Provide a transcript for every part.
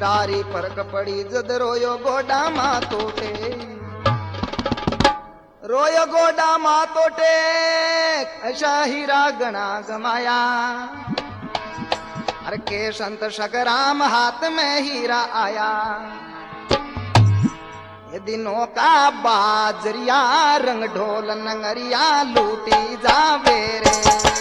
हीरारी परक पड़ी जद रोयो गोडा मा तोटे रोयो गोडा मा तोटे ऐसा हीरा गणा गमाया अरे के संत सकराम हाथ में हीरा आया ये दिनों का बाजरिया रंग ढोल नंगरिया लूटी जावे रे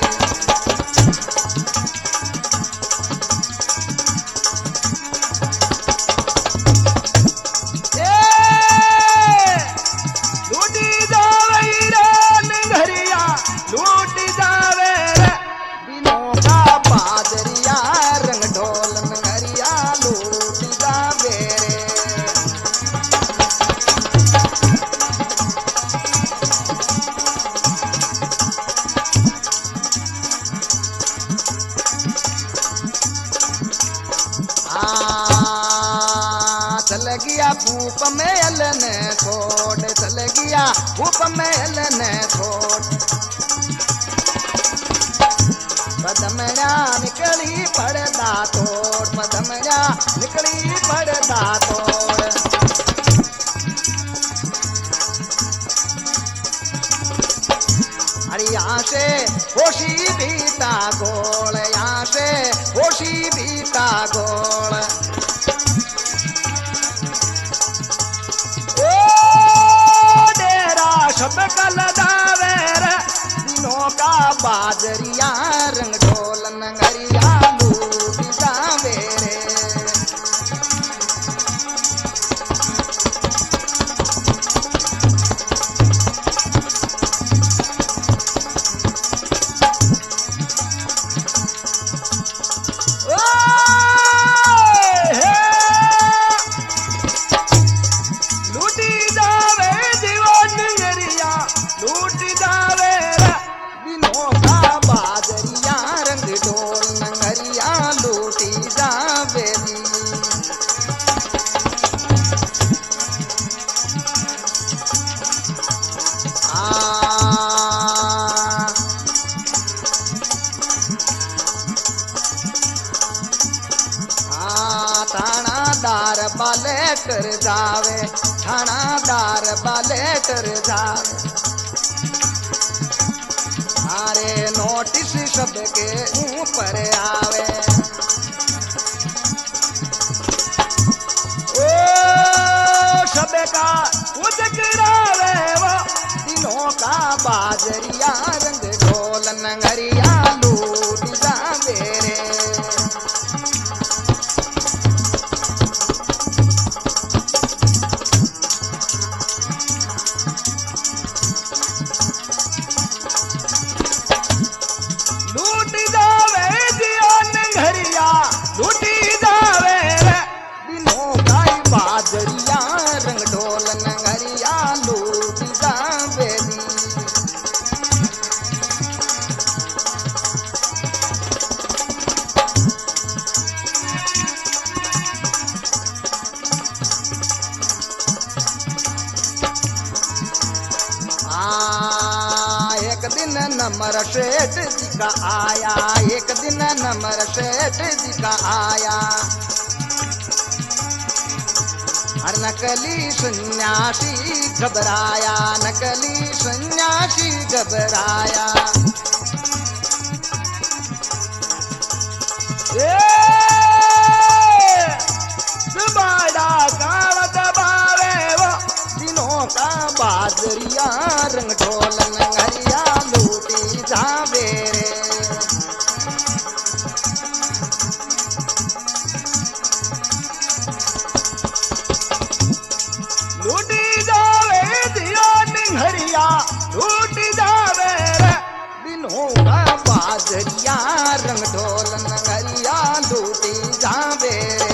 लूटी जावे रे नंगरिया लूटी जावे रे दिनों का बाजरिया रंग ढोल नंगरिया लूटी जावे रे चल गया भूप मेल ने छोड़ चल गया भूप मेल ने छोड़ पदमया निकली पड़दा तोड़ पदमया निकली पड़दा तोड़ अरे यहाँ से होशी बीता गोल यहाँ से होशी बीता गोल सब कल दावे रे दिनों का बाजरिया रंग ढोल नंगरिया लूटी जावे रे लूटी जावे रे दिनों का बाजरिया रंग ढोल नंगरिया लूटी जावे थानादार बाले कर जावे थानादार बाले कर जावे अरे नोटिस सबके ऊपर आवे ओ सबका उजगरावे वो दिनों का बाजरिया रंग ढोल नंगरिया लूट जावे रे लूटी जावे रे दिनों का बाजरिया रंग ढोल नंगरिया लूटी जावे एक दिन नमर सेठ जी का आया एक दिन नमर सेठ जी का आया हर नकली सन्यासी घबराया नकली सन्यासी घबराया बड़ा कावत बावे वो दिनों का बाजरिया रंग ढोल नंगरिया लूटी जावे रे लूटी जावे दिया निंगरिया लूटी जावे रे दिनों का बाजरिया रंग ढोल नंगरिया लूटी जावे रे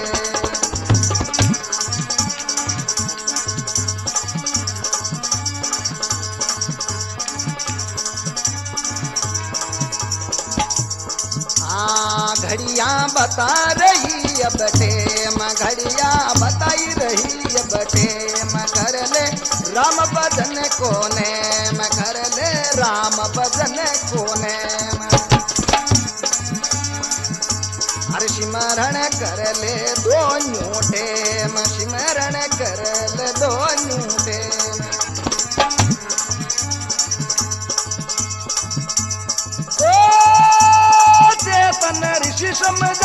घड़िया बता रही अब टेम घड़िया बताई रही अब टेम कर ले राम भजन कोने में कर ले राम भजन कोने में हर श्रीमद सिमरण कर ले दोनों टेम सिमरण कर ले दोनों टेम ओ चेतन ऋषि समझ